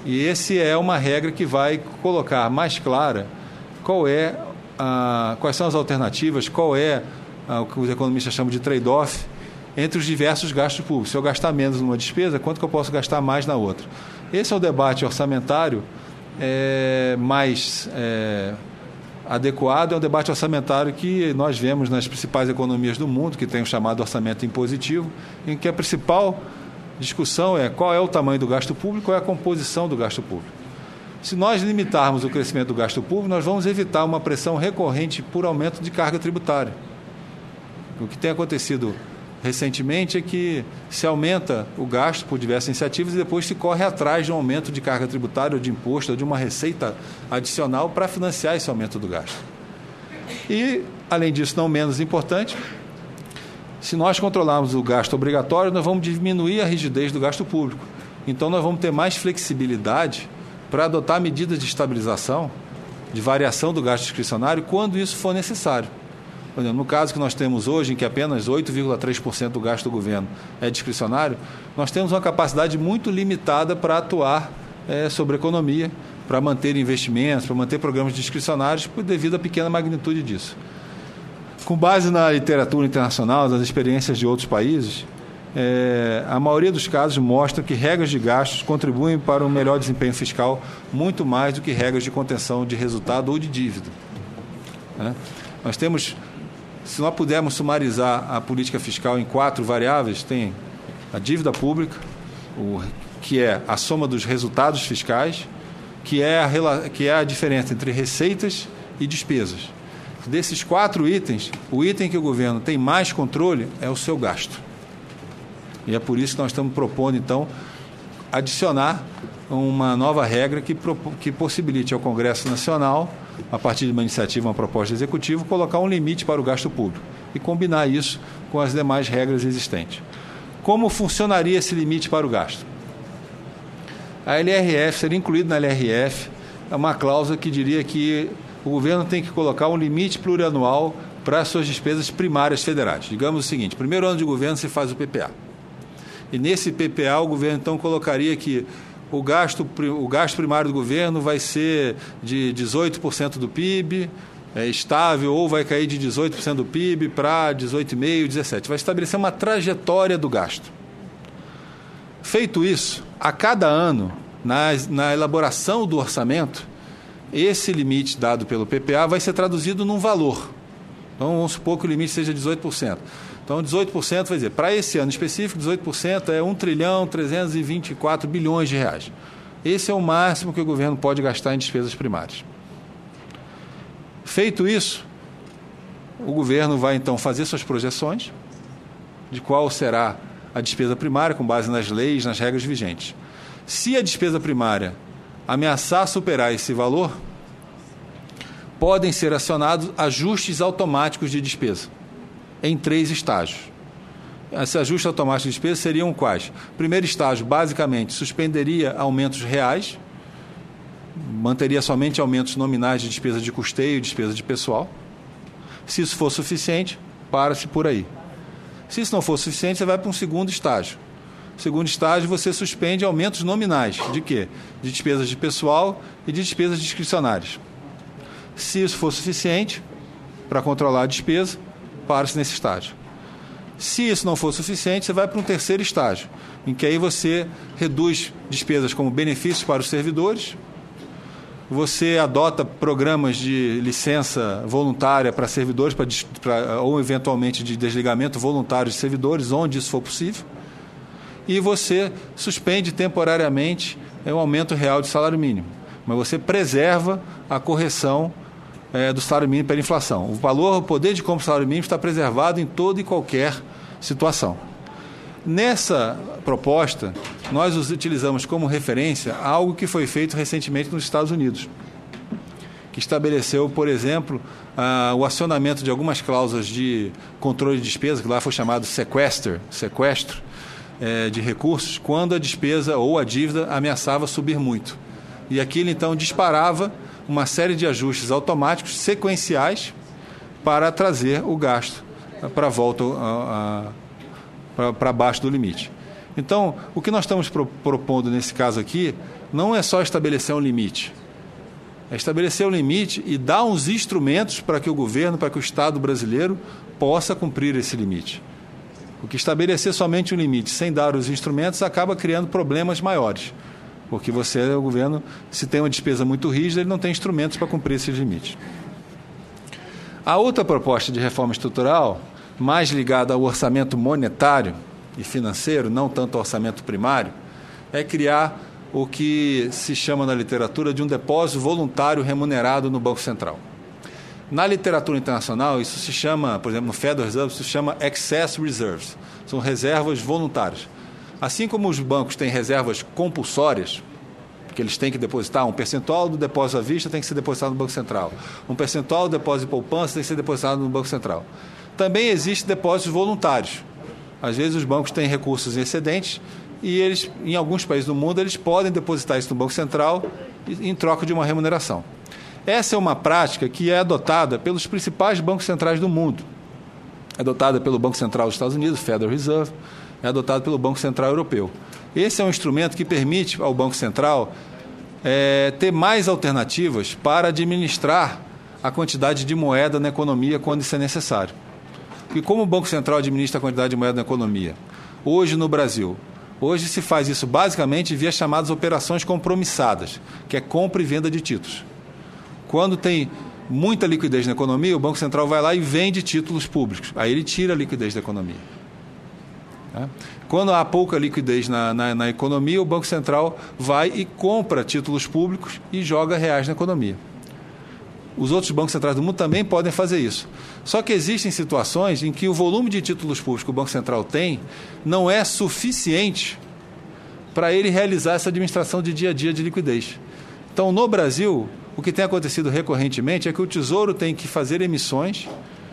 E essa é uma regra que vai colocar mais clara quais são as alternativas, qual é o que os economistas chamam de trade-off entre os diversos gastos públicos. Se eu gastar menos numa despesa, quanto que eu posso gastar mais na outra? Esse é o debate orçamentário mais adequado, é um debate orçamentário que nós vemos nas principais economias do mundo, que tem o chamado orçamento impositivo, em que a principal discussão é qual é o tamanho do gasto público, qual é a composição do gasto público. Se nós limitarmos o crescimento do gasto público, nós vamos evitar uma pressão recorrente por aumento de carga tributária. O que tem acontecido recentemente é que se aumenta o gasto por diversas iniciativas e depois se corre atrás de um aumento de carga tributária ou de imposto ou de uma receita adicional para financiar esse aumento do gasto. E, além disso, não menos importante, se nós controlarmos o gasto obrigatório, nós vamos diminuir a rigidez do gasto público. Então, nós vamos ter mais flexibilidade para adotar medidas de estabilização, de variação do gasto discricionário, quando isso for necessário. Por exemplo, no caso que nós temos hoje, em que apenas 8,3% do gasto do governo é discricionário, nós temos uma capacidade muito limitada para atuar sobre a economia, para manter investimentos, para manter programas discricionários, devido à pequena magnitude disso. Com base na literatura internacional, das experiências de outros países, a maioria dos casos mostra que regras de gastos contribuem para um melhor desempenho fiscal muito mais do que regras de contenção de resultado ou de dívida. Se nós pudermos sumarizar a política fiscal em 4 variáveis, tem a dívida pública, que é a soma dos resultados fiscais, que é a diferença entre receitas e despesas. Desses 4 itens, o item que o governo tem mais controle é o seu gasto. E é por isso que nós estamos propondo, então, adicionar uma nova regra que possibilite ao Congresso Nacional, a partir de uma iniciativa, uma proposta executiva, colocar um limite para o gasto público e combinar isso com as demais regras existentes. Como funcionaria esse limite para o gasto? A LRF, seria incluído na LRF, uma cláusula que diria que o governo tem que colocar um limite plurianual para as suas despesas primárias federais. Digamos o seguinte: primeiro ano de governo se faz o PPA. E nesse PPA o governo então colocaria que o gasto primário do governo vai ser de 18% do PIB, estável, ou vai cair de 18% do PIB para 18,5%, 17%. Vai estabelecer uma trajetória do gasto. Feito isso, a cada ano, na elaboração do orçamento, esse limite dado pelo PPA vai ser traduzido num valor. Então, vamos supor que o limite seja 18%. Então, 18% vai dizer, para esse ano específico, 18% é 1.324 bilhões de reais. Esse é o máximo que o governo pode gastar em despesas primárias. Feito isso, o governo vai, então, fazer suas projeções de qual será a despesa primária, com base nas leis, nas regras vigentes. Se a despesa primária ameaçar superar esse valor, podem ser acionados ajustes automáticos de despesa, em 3 estágios. Esses ajustes automáticos de despesa seriam quais? Primeiro estágio, basicamente, suspenderia aumentos reais, manteria somente aumentos nominais de despesa de custeio e despesa de pessoal. Se isso for suficiente, para-se por aí. Se isso não for suficiente, você vai para um segundo estágio. No segundo estágio, você suspende aumentos nominais. De quê? De despesas de pessoal e de despesas discricionárias. Se isso for suficiente para controlar a despesa, para-se nesse estágio. Se isso não for suficiente, você vai para um terceiro estágio, em que aí você reduz despesas como benefícios para os servidores, você adota programas de licença voluntária para servidores, ou eventualmente de desligamento voluntário de servidores, onde isso for possível, e você suspende temporariamente o aumento real de salário mínimo, mas você preserva a correção do salário mínimo pela inflação. O poder de compra do salário mínimo está preservado em toda e qualquer situação. Nessa proposta, nós utilizamos como referência algo que foi feito recentemente nos Estados Unidos, que estabeleceu, por exemplo, o acionamento de algumas cláusulas de controle de despesa, que lá foi chamado sequestro de recursos, quando a despesa ou a dívida ameaçava subir muito. E aquilo, então, disparava uma série de ajustes automáticos sequenciais para trazer o gasto para a volta para baixo do limite. Então, o que nós estamos propondo nesse caso aqui não é só estabelecer um limite. É estabelecer um limite e dar uns instrumentos para que o governo, para que o Estado brasileiro possa cumprir esse limite. Porque estabelecer somente um limite sem dar os instrumentos acaba criando problemas maiores. Porque o governo, se tem uma despesa muito rígida, ele não tem instrumentos para cumprir esses limites. A outra proposta de reforma estrutural, mais ligada ao orçamento monetário e financeiro, não tanto ao orçamento primário, é criar o que se chama na literatura de um depósito voluntário remunerado no Banco Central. Na literatura internacional, isso se chama, por exemplo, no Federal Reserve, isso se chama excess reserves, são reservas voluntárias. Assim como os bancos têm reservas compulsórias, porque eles têm que depositar um percentual do depósito à vista tem que ser depositado no Banco Central, um percentual do depósito de poupança tem que ser depositado no Banco Central. Também existem depósitos voluntários. Às vezes os bancos têm recursos excedentes e eles, em alguns países do mundo, eles podem depositar isso no Banco Central em troca de uma remuneração. Essa é uma prática que é adotada pelos principais bancos centrais do mundo. É adotada pelo Banco Central dos Estados Unidos, Federal Reserve, é adotado pelo Banco Central Europeu. Esse é um instrumento que permite ao Banco Central ter mais alternativas para administrar a quantidade de moeda na economia quando isso é necessário. E como o Banco Central administra a quantidade de moeda na economia? Hoje no Brasil, hoje se faz isso basicamente via chamadas operações compromissadas, que é compra e venda de títulos. Quando tem muita liquidez na economia, o Banco Central vai lá e vende títulos públicos. Aí ele tira a liquidez da economia. Quando há pouca liquidez na economia, o Banco Central vai e compra títulos públicos e joga reais na economia. Os outros bancos centrais do mundo também podem fazer isso. Só que existem situações em que o volume de títulos públicos que o Banco Central tem não é suficiente para ele realizar essa administração de dia a dia de liquidez. Então, no Brasil, o que tem acontecido recorrentemente é que o Tesouro tem que fazer emissões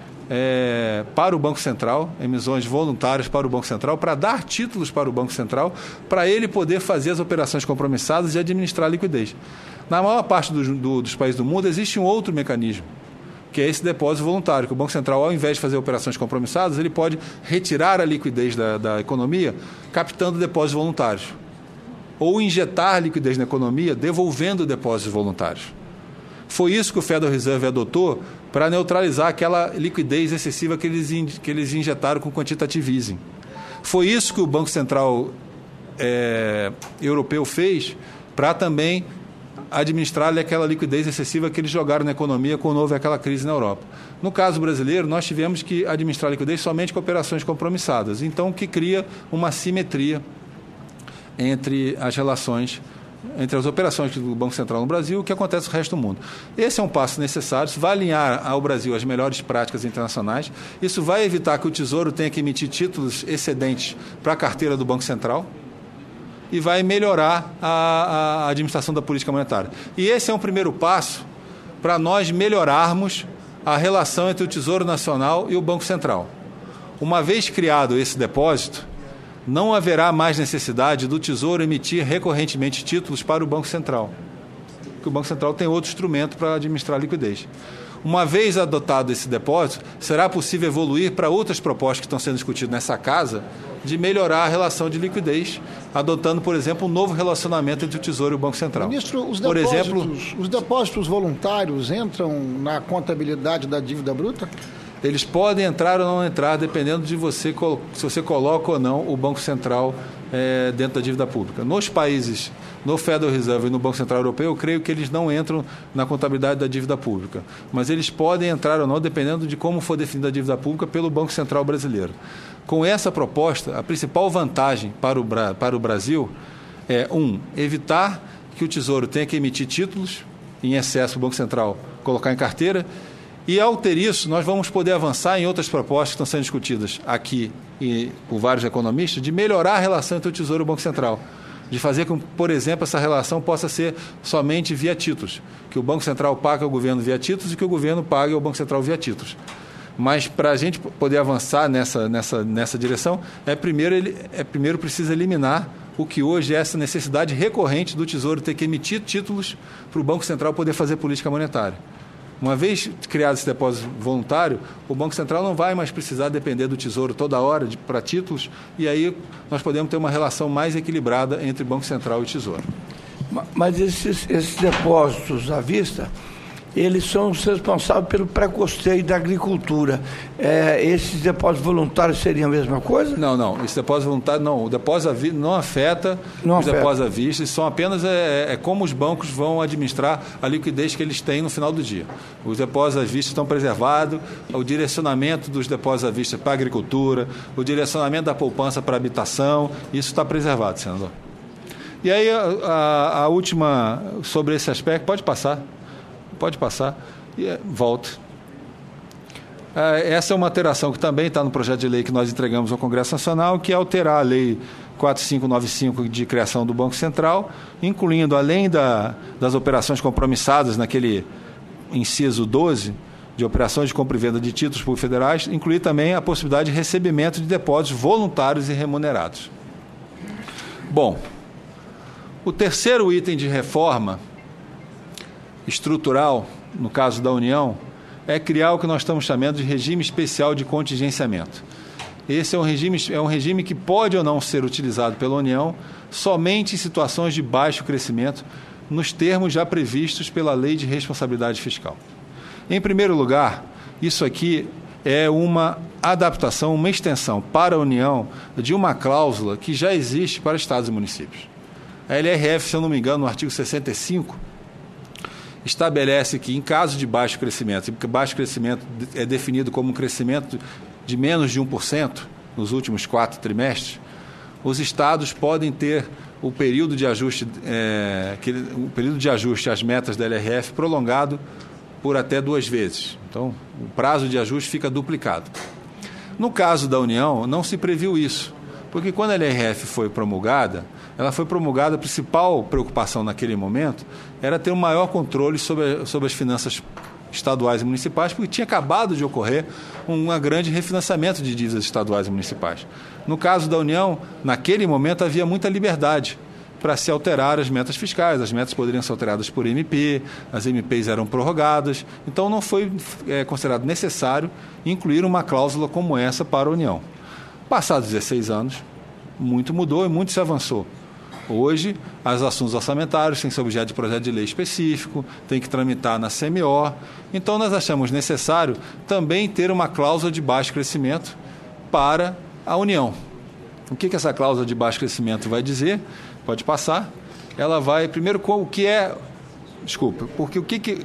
para o Banco Central, emissões voluntárias para o Banco Central, para dar títulos para o Banco Central, para ele poder fazer as operações compromissadas e administrar a liquidez. Na maior parte dos países do mundo existe um outro mecanismo, que é esse depósito voluntário, que o Banco Central, ao invés de fazer operações compromissadas, ele pode retirar a liquidez da economia captando depósitos voluntários, ou injetar liquidez na economia devolvendo depósitos voluntários. Foi isso que o Federal Reserve adotou para neutralizar aquela liquidez excessiva que eles injetaram com quantitative easing. Foi isso que o Banco Central europeu fez para também administrar aquela liquidez excessiva que eles jogaram na economia quando houve aquela crise na Europa. No caso brasileiro, nós tivemos que administrar a liquidez somente com operações compromissadas, então o que cria uma assimetria entre as relações, entre as operações do Banco Central no Brasil e o que acontece no resto do mundo. Esse é um passo necessário, isso vai alinhar ao Brasil as melhores práticas internacionais, isso vai evitar que o Tesouro tenha que emitir títulos excedentes para a carteira do Banco Central e vai melhorar a administração da política monetária. E esse é um primeiro passo para nós melhorarmos a relação entre o Tesouro Nacional e o Banco Central. Uma vez criado esse depósito, não haverá mais necessidade do Tesouro emitir recorrentemente títulos para o Banco Central, porque o Banco Central tem outro instrumento para administrar a liquidez. Uma vez adotado esse depósito, será possível evoluir para outras propostas que estão sendo discutidas nessa casa de melhorar a relação de liquidez, adotando, por exemplo, um novo relacionamento entre o Tesouro e o Banco Central. Ministro, os depósitos voluntários entram na contabilidade da dívida bruta? Eles podem entrar ou não entrar, dependendo de se você coloca ou não o Banco Central dentro da dívida pública. Nos países, no Federal Reserve e no Banco Central Europeu, eu creio que eles não entram na contabilidade da dívida pública. Mas eles podem entrar ou não, dependendo de como for definida a dívida pública pelo Banco Central brasileiro. Com essa proposta, a principal vantagem para o Brasil é, evitar que o Tesouro tenha que emitir títulos em excesso para o Banco Central colocar em carteira. E, ao ter isso, nós vamos poder avançar em outras propostas que estão sendo discutidas aqui por vários economistas, de melhorar a relação entre o Tesouro e o Banco Central. De fazer com que, por exemplo, essa relação possa ser somente via títulos. Que o Banco Central pague ao governo via títulos e que o governo pague ao Banco Central via títulos. Mas, para a gente poder avançar nessa direção, primeiro precisa eliminar o que hoje é essa necessidade recorrente do Tesouro ter que emitir títulos para o Banco Central poder fazer política monetária. Uma vez criado esse depósito voluntário, o Banco Central não vai mais precisar depender do Tesouro toda hora para títulos, e aí nós podemos ter uma relação mais equilibrada entre Banco Central e Tesouro. Mas esses depósitos à vista, eles são os responsáveis pelo pré-custeio da agricultura. Esses depósitos voluntários seriam a mesma coisa? Não. Esse depósito voluntário, não. O depósito não afeta os depósitos à vista. São apenas como os bancos vão administrar a liquidez que eles têm no final do dia. Os depósitos à vista estão preservados, o direcionamento dos depósitos à vista para a agricultura, o direcionamento da poupança para a habitação, isso está preservado, senador. E aí, a última sobre esse aspecto, pode passar, e volta. Essa é uma alteração que também está no projeto de lei que nós entregamos ao Congresso Nacional, que é alterar a Lei 4595 de criação do Banco Central, incluindo, além das operações compromissadas naquele inciso 12, de operações de compra e venda de títulos públicos federais, incluir também a possibilidade de recebimento de depósitos voluntários e remunerados. Bom, o terceiro item de reforma estrutural, no caso da União, é criar o que nós estamos chamando de regime especial de contingenciamento. Esse é um regime que pode ou não ser utilizado pela União somente em situações de baixo crescimento, nos termos já previstos pela Lei de Responsabilidade Fiscal. Em primeiro lugar, isso aqui é uma adaptação, uma extensão para a União de uma cláusula que já existe para estados e municípios. A LRF, se eu não me engano, no artigo 65, estabelece que, em caso de baixo crescimento, porque baixo crescimento é definido como um crescimento de menos de 1% nos últimos 4 trimestres, os estados podem ter o período de ajuste, às metas da LRF prolongado por até 2 vezes. Então, o prazo de ajuste fica duplicado. No caso da União, não se previu isso, porque quando a LRF foi promulgada, a principal preocupação naquele momento era ter um maior controle sobre as finanças estaduais e municipais, porque tinha acabado de ocorrer um grande refinanciamento de dívidas estaduais e municipais. No caso da União, naquele momento havia muita liberdade para se alterar as metas fiscais. As metas poderiam ser alteradas por MP, as MPs eram prorrogadas, então não foi considerado necessário incluir uma cláusula como essa para a União. Passados 16 anos, muito mudou e muito se avançou. Hoje, os assuntos orçamentários têm que ser objeto de projeto de lei específico, tem que tramitar na CMO. Então, nós achamos necessário também ter uma cláusula de baixo crescimento para a União. O que essa cláusula de baixo crescimento vai dizer? Pode passar. Ela vai, primeiro, o que é... Desculpa, porque o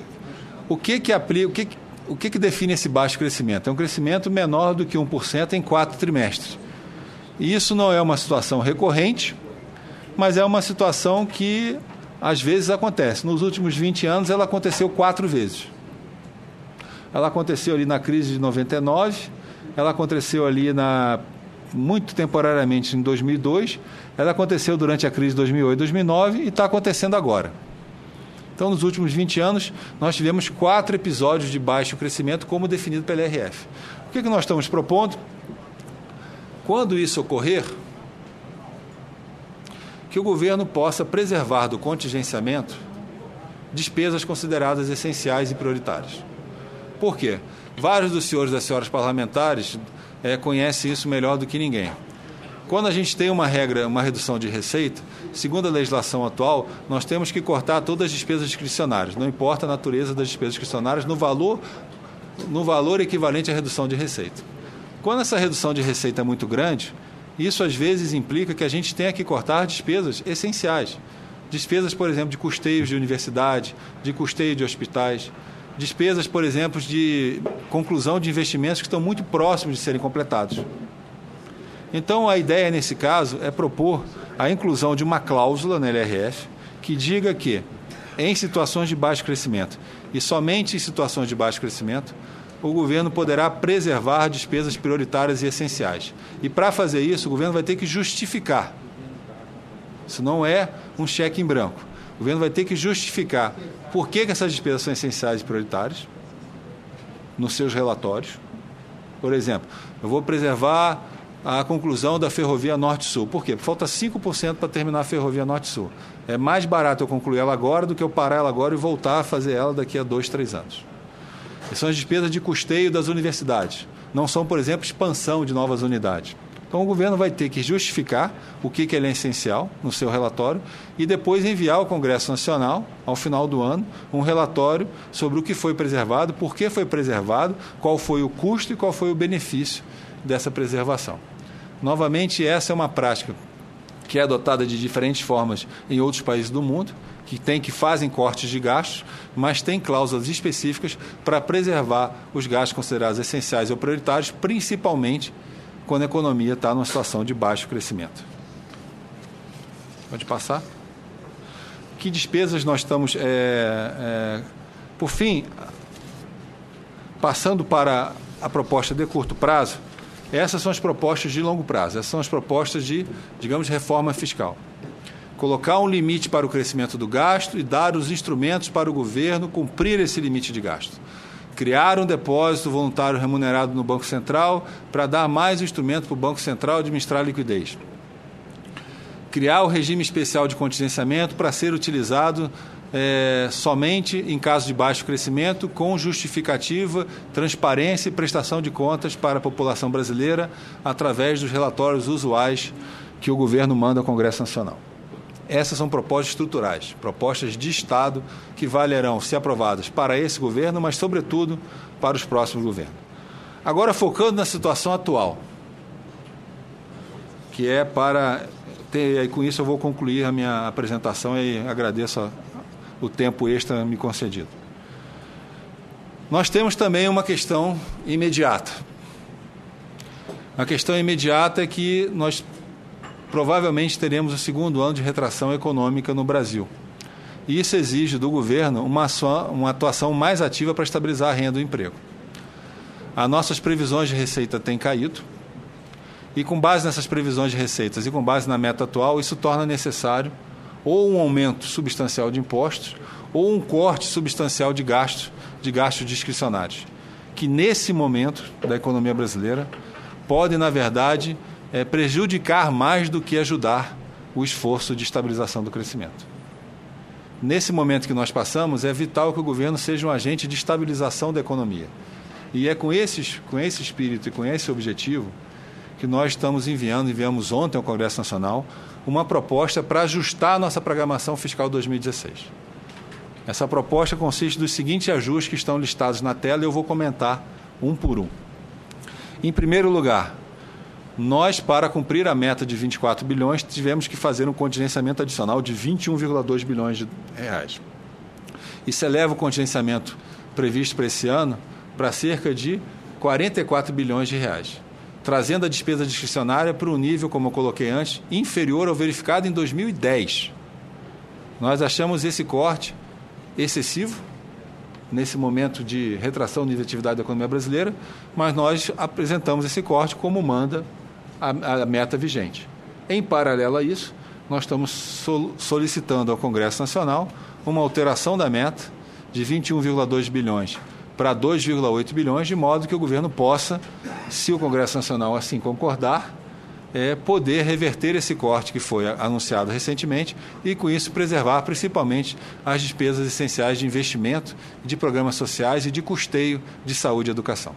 que define esse baixo crescimento? É um crescimento menor do que 1% em 4 trimestres. E isso não é uma situação recorrente, mas é uma situação que, às vezes, acontece. Nos últimos 20 anos, ela aconteceu 4 vezes. Ela aconteceu ali na crise de 99, ela aconteceu ali muito temporariamente em 2002, ela aconteceu durante a crise de 2008 e 2009 e está acontecendo agora. Então, nos últimos 20 anos, nós tivemos 4 episódios de baixo crescimento, como definido pela LRF. O que nós estamos propondo? Quando isso ocorrer, que o governo possa preservar do contingenciamento despesas consideradas essenciais e prioritárias. Por quê? Vários dos senhores e das senhoras parlamentares conhecem isso melhor do que ninguém. Quando a gente tem uma redução de receita, segundo a legislação atual, nós temos que cortar todas as despesas discricionárias, não importa a natureza das despesas discricionárias, no valor equivalente à redução de receita. Quando essa redução de receita é muito grande, isso às vezes implica que a gente tenha que cortar despesas essenciais. Despesas, por exemplo, de custeios de universidade, de custeio de hospitais, despesas, por exemplo, de conclusão de investimentos que estão muito próximos de serem completados. Então, a ideia, nesse caso, é propor a inclusão de uma cláusula na LRF que diga que, em situações de baixo crescimento, e somente em situações de baixo crescimento, o governo poderá preservar despesas prioritárias e essenciais. E, para fazer isso, o governo vai ter que justificar. Isso não é um cheque em branco. O governo vai ter que justificar por que essas despesas são essenciais e prioritárias nos seus relatórios. Por exemplo, eu vou preservar a conclusão da Ferrovia Norte-Sul. Por quê? Falta 5% para terminar a Ferrovia Norte-Sul. É mais barato eu concluir ela agora do que eu parar ela agora e voltar a fazer ela daqui a 2, 3 anos. São as despesas de custeio das universidades. Não são, por exemplo, expansão de novas unidades. Então, o governo vai ter que justificar o que ele é essencial no seu relatório e depois enviar ao Congresso Nacional, ao final do ano, um relatório sobre o que foi preservado, por que foi preservado, qual foi o custo e qual foi o benefício dessa preservação. Novamente, essa é uma prática que é adotada de diferentes formas em outros países do mundo, que fazem cortes de gastos, mas tem cláusulas específicas para preservar os gastos considerados essenciais ou prioritários, principalmente quando a economia está numa situação de baixo crescimento. Pode passar? Que despesas nós estamos... Por fim, passando para a proposta de curto prazo, essas são as propostas de longo prazo, essas são as propostas de, digamos, reforma fiscal. Colocar um limite para o crescimento do gasto e dar os instrumentos para o governo cumprir esse limite de gasto. Criar um depósito voluntário remunerado no Banco Central para dar mais instrumento para o Banco Central administrar a liquidez. Criar o regime especial de contingenciamento para ser utilizado somente em caso de baixo crescimento, com justificativa, transparência e prestação de contas para a população brasileira através dos relatórios usuais que o governo manda ao Congresso Nacional. Essas são propostas estruturais, propostas de Estado que valerão, se aprovadas, para esse governo, mas, sobretudo, para os próximos governos. Agora, focando na situação atual, que é para... E com isso eu vou concluir a minha apresentação e agradeço o tempo extra me concedido. Nós temos também uma questão imediata. A questão imediata é que nós provavelmente teremos o segundo ano de retração econômica no Brasil. E isso exige do governo uma atuação mais ativa para estabilizar a renda e o emprego. As nossas previsões de receita têm caído, e com base nessas previsões de receitas e com base na meta atual, isso torna necessário ou um aumento substancial de impostos ou um corte substancial de gastos discricionários, que nesse momento da economia brasileira podem, na verdade, prejudicar mais do que ajudar o esforço de estabilização do crescimento. Nesse momento que nós passamos, é vital que o governo seja um agente de estabilização da economia. E é com esse espírito e com esse objetivo que nós enviamos ontem ao Congresso Nacional uma proposta para ajustar a nossa programação fiscal 2016. Essa proposta consiste dos seguintes ajustes que estão listados na tela e eu vou comentar um por um. Em primeiro lugar, nós, para cumprir a meta de 24 bilhões, tivemos que fazer um contingenciamento adicional de 21,2 bilhões de reais. Isso eleva o contingenciamento previsto para esse ano para cerca de 44 bilhões de reais, trazendo a despesa discricionária para um nível, como eu coloquei antes, inferior ao verificado em 2010. Nós achamos esse corte excessivo, nesse momento de retração de atividade da economia brasileira, mas nós apresentamos esse corte como manda a meta vigente. Em paralelo a isso, nós estamos solicitando ao Congresso Nacional uma alteração da meta de 21,2 bilhões para 2,8 bilhões, de modo que o governo possa, se o Congresso Nacional assim concordar, poder reverter esse corte que foi anunciado recentemente e, com isso, preservar principalmente as despesas essenciais de investimento, de programas sociais e de custeio de saúde e educação.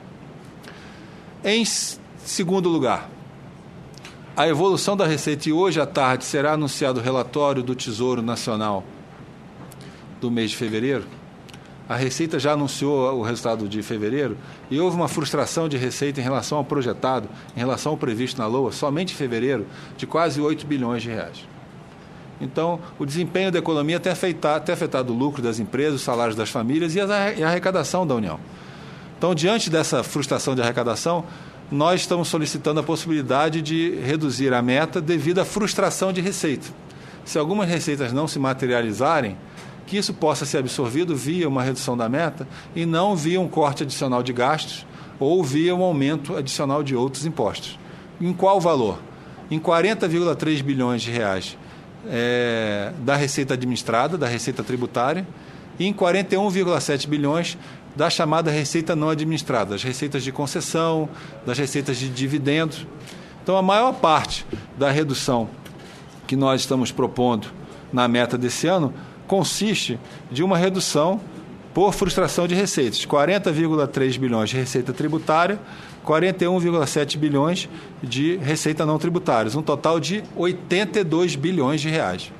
Em segundo lugar, a evolução da receita, e hoje à tarde será anunciado o relatório do Tesouro Nacional do mês de fevereiro. A Receita já anunciou o resultado de fevereiro e houve uma frustração de receita em relação ao projetado, em relação ao previsto na LOA, somente em fevereiro, de quase 8 bilhões de reais. Então, o desempenho da economia tem afetado o lucro das empresas, os salários das famílias e a arrecadação da União. Então, diante dessa frustração de arrecadação, nós estamos solicitando a possibilidade de reduzir a meta devido à frustração de receita. Se algumas receitas não se materializarem, que isso possa ser absorvido via uma redução da meta e não via um corte adicional de gastos ou via um aumento adicional de outros impostos. Em qual valor? Em 40,3 bilhões de reais da receita administrada, da receita tributária, e em 41,7 bilhões da chamada receita não administrada, das receitas de concessão, das receitas de dividendos. Então, a maior parte da redução que nós estamos propondo na meta desse ano consiste de uma redução por frustração de receitas. 40,3 bilhões de receita tributária, 41,7 bilhões de receita não tributárias, um total de 82 bilhões de reais.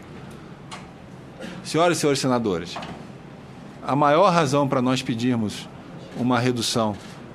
Senhoras e senhores senadores, a maior razão para nós pedirmos uma redução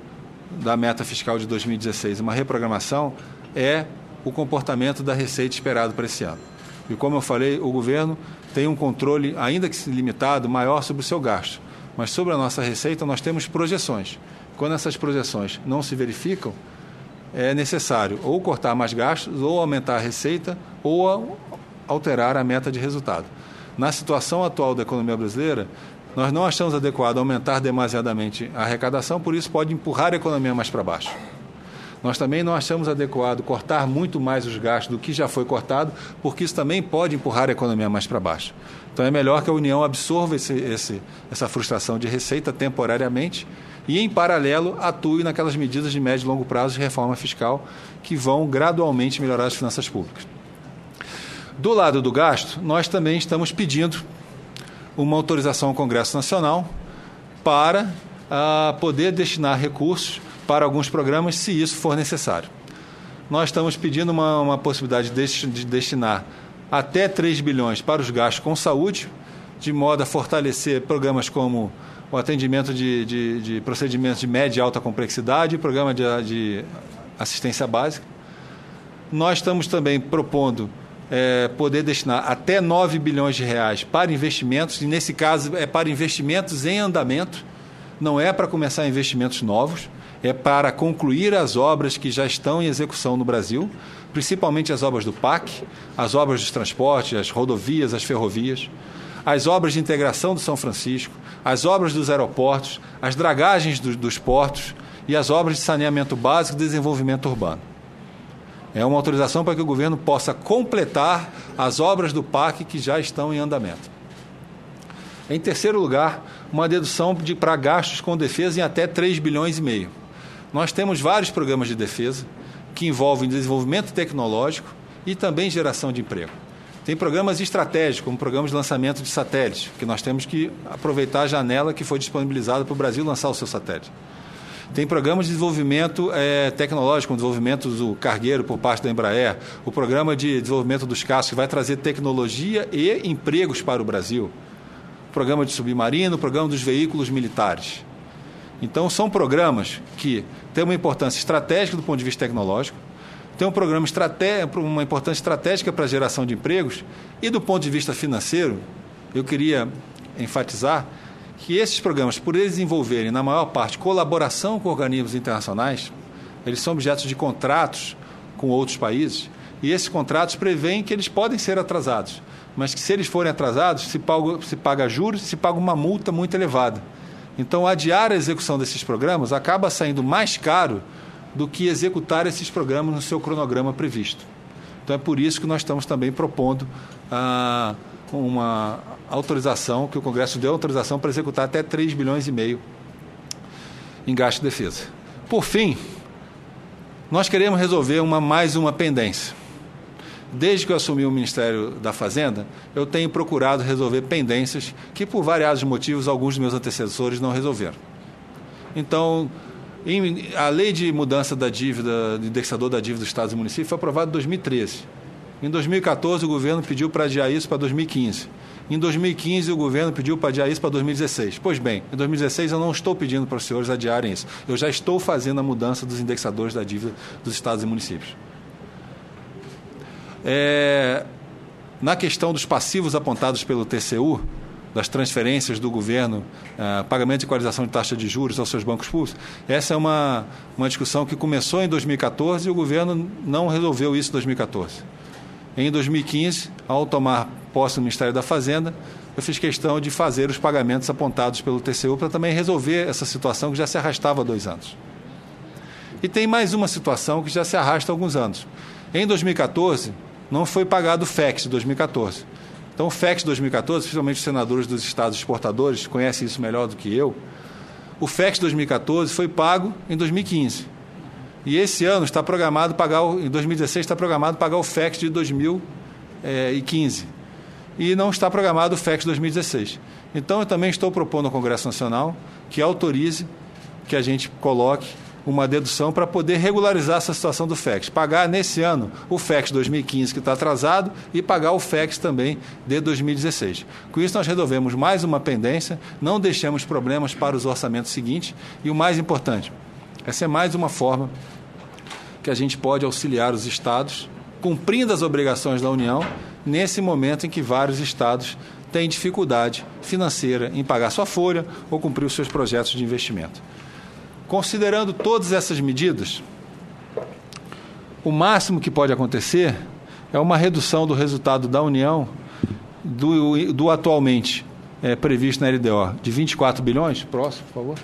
da meta fiscal de 2016, uma reprogramação, é o comportamento da receita esperado para esse ano. E como eu falei, o governo tem um controle, ainda que limitado, maior sobre o seu gasto. Mas sobre a nossa receita nós temos projeções. Quando essas projeções não se verificam, é necessário ou cortar mais gastos, ou aumentar a receita, ou alterar a meta de resultado. Na situação atual da economia brasileira, nós não achamos adequado aumentar demasiadamente a arrecadação, por isso pode empurrar a economia mais para baixo. Nós também não achamos adequado cortar muito mais os gastos do que já foi cortado, porque isso também pode empurrar a economia mais para baixo. Então é melhor que a União absorva essa frustração de receita temporariamente e, em paralelo, atue naquelas medidas de médio e longo prazo de reforma fiscal que vão gradualmente melhorar as finanças públicas. Do lado do gasto, nós também estamos pedindo uma autorização ao Congresso Nacional para poder destinar recursos para alguns programas, se isso for necessário. Nós estamos pedindo uma possibilidade de destinar até 3 bilhões para os gastos com saúde, de modo a fortalecer programas como o atendimento de procedimentos de média e alta complexidade e programa de assistência básica. Nós estamos também propondo poder destinar até 9 bilhões de reais para investimentos, e nesse caso é para investimentos em andamento, não é para começar investimentos novos, é para concluir as obras que já estão em execução no Brasil, principalmente as obras do PAC, as obras dos transportes, as rodovias, as ferrovias, as obras de integração do São Francisco, as obras dos aeroportos, as dragagens dos portos e as obras de saneamento básico e desenvolvimento urbano. É uma autorização para que o governo possa completar as obras do PAC que já estão em andamento. Em terceiro lugar, uma dedução para gastos com defesa em até 3 bilhões e meio. Nós temos vários programas de defesa que envolvem desenvolvimento tecnológico e também geração de emprego. Tem programas estratégicos, como programas de lançamento de satélites, que nós temos que aproveitar a janela que foi disponibilizada para o Brasil lançar o seu satélite. Tem programas de desenvolvimento tecnológico, como o desenvolvimento do cargueiro por parte da Embraer, o programa de desenvolvimento dos caças, que vai trazer tecnologia e empregos para o Brasil, o programa de submarino, o programa dos veículos militares. Então, são programas que têm uma importância estratégica do ponto de vista tecnológico, tem um programa uma importância estratégica para a geração de empregos e, do ponto de vista financeiro, eu queria enfatizar que esses programas, por eles envolverem, na maior parte, colaboração com organismos internacionais, eles são objetos de contratos com outros países, e esses contratos prevêem que eles podem ser atrasados, mas que, se eles forem atrasados, se paga juros e se paga uma multa muito elevada. Então, adiar a execução desses programas acaba saindo mais caro do que executar esses programas no seu cronograma previsto. Então, é por isso que nós estamos também propondo uma autorização, que o Congresso deu autorização para executar até 3 bilhões e meio em gasto de defesa. Por fim, nós queremos resolver mais uma pendência. Desde que eu assumi o Ministério da Fazenda, eu tenho procurado resolver pendências que, por variados motivos, alguns dos meus antecessores não resolveram. Então, a lei de mudança da dívida, do indexador da dívida dos estados e municípios, foi aprovada em 2013. Em 2014, o governo pediu para adiar isso para 2015. Em 2015, o governo pediu para adiar isso para 2016. Pois bem, em 2016 eu não estou pedindo para os senhores adiarem isso. Eu já estou fazendo a mudança dos indexadores da dívida dos estados e municípios. Na questão dos passivos apontados pelo TCU, das transferências do governo, pagamento de equalização de taxa de juros aos seus bancos públicos, essa é uma discussão que começou em 2014 e o governo não resolveu isso em 2014. Em 2015, ao tomar posse do Ministério da Fazenda, eu fiz questão de fazer os pagamentos apontados pelo TCU para também resolver essa situação que já se arrastava há 2 anos. E tem mais uma situação que já se arrasta há alguns anos. Em 2014, não foi pagado o FEX de 2014. Então, o FEX de 2014, principalmente os senadores dos estados exportadores conhecem isso melhor do que eu, o FEX de 2014 foi pago em 2015. E esse ano está programado pagar, em 2016, está programado pagar o FEX de 2015. e não está programado o FEX 2016. Então, eu também estou propondo ao Congresso Nacional que autorize que a gente coloque uma dedução para poder regularizar essa situação do FEX. Pagar nesse ano o FEX 2015, que está atrasado, e pagar o FEX também de 2016. Com isso, nós resolvemos mais uma pendência, não deixamos problemas para os orçamentos seguintes e, o mais importante, essa é mais uma forma que a gente pode auxiliar os estados, cumprindo as obrigações da União, nesse momento em que vários estados têm dificuldade financeira em pagar sua folha ou cumprir os seus projetos de investimento. Considerando todas essas medidas, o máximo que pode acontecer é uma redução do resultado da União do atualmente previsto na LDO de 24 bilhões. Próximo, por favor.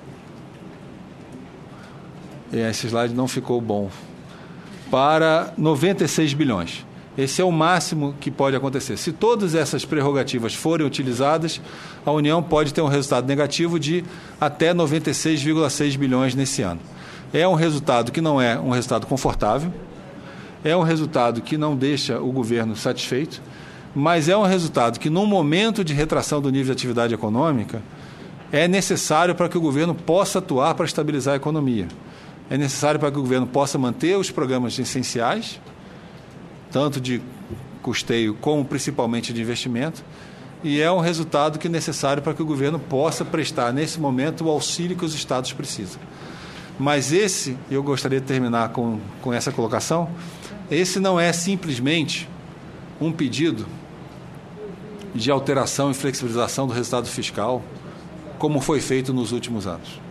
Esse slide não ficou bom. Para 96 bilhões. Esse é o máximo que pode acontecer. Se todas essas prerrogativas forem utilizadas, a União pode ter um resultado negativo de até 96,6 bilhões nesse ano. É um resultado que não é um resultado confortável, é um resultado que não deixa o governo satisfeito, mas é um resultado que, num momento de retração do nível de atividade econômica, é necessário para que o governo possa atuar para estabilizar a economia. É necessário para que o governo possa manter os programas essenciais, tanto de custeio como principalmente de investimento, e é um resultado que é necessário para que o governo possa prestar, nesse momento, o auxílio que os estados precisam. Mas eu gostaria de terminar com essa colocação, esse não é simplesmente um pedido de alteração e flexibilização do resultado fiscal, como foi feito nos últimos anos.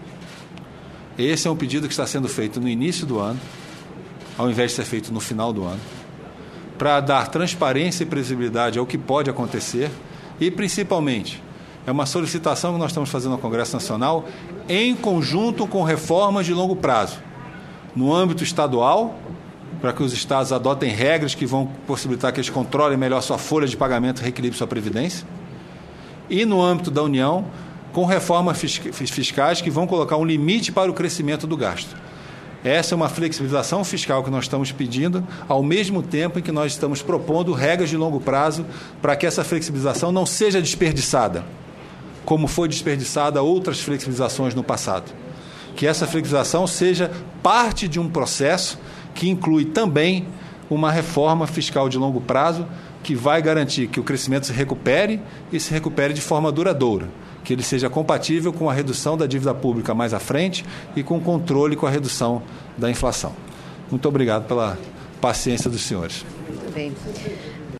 Esse é um pedido que está sendo feito no início do ano, ao invés de ser feito no final do ano, para dar transparência e previsibilidade ao que pode acontecer e, principalmente, é uma solicitação que nós estamos fazendo ao Congresso Nacional em conjunto com reformas de longo prazo, no âmbito estadual, para que os estados adotem regras que vão possibilitar que eles controlem melhor sua folha de pagamento e reequilibrem sua previdência, e no âmbito da União, com reformas fiscais que vão colocar um limite para o crescimento do gasto. Essa é uma flexibilização fiscal que nós estamos pedindo, ao mesmo tempo em que nós estamos propondo regras de longo prazo para que essa flexibilização não seja desperdiçada, como foi desperdiçada outras flexibilizações no passado. Que essa flexibilização seja parte de um processo que inclui também uma reforma fiscal de longo prazo que vai garantir que o crescimento se recupere e se recupere de forma duradoura, que ele seja compatível com a redução da dívida pública mais à frente e com o controle com a redução da inflação. Muito obrigado pela paciência dos senhores. Muito bem.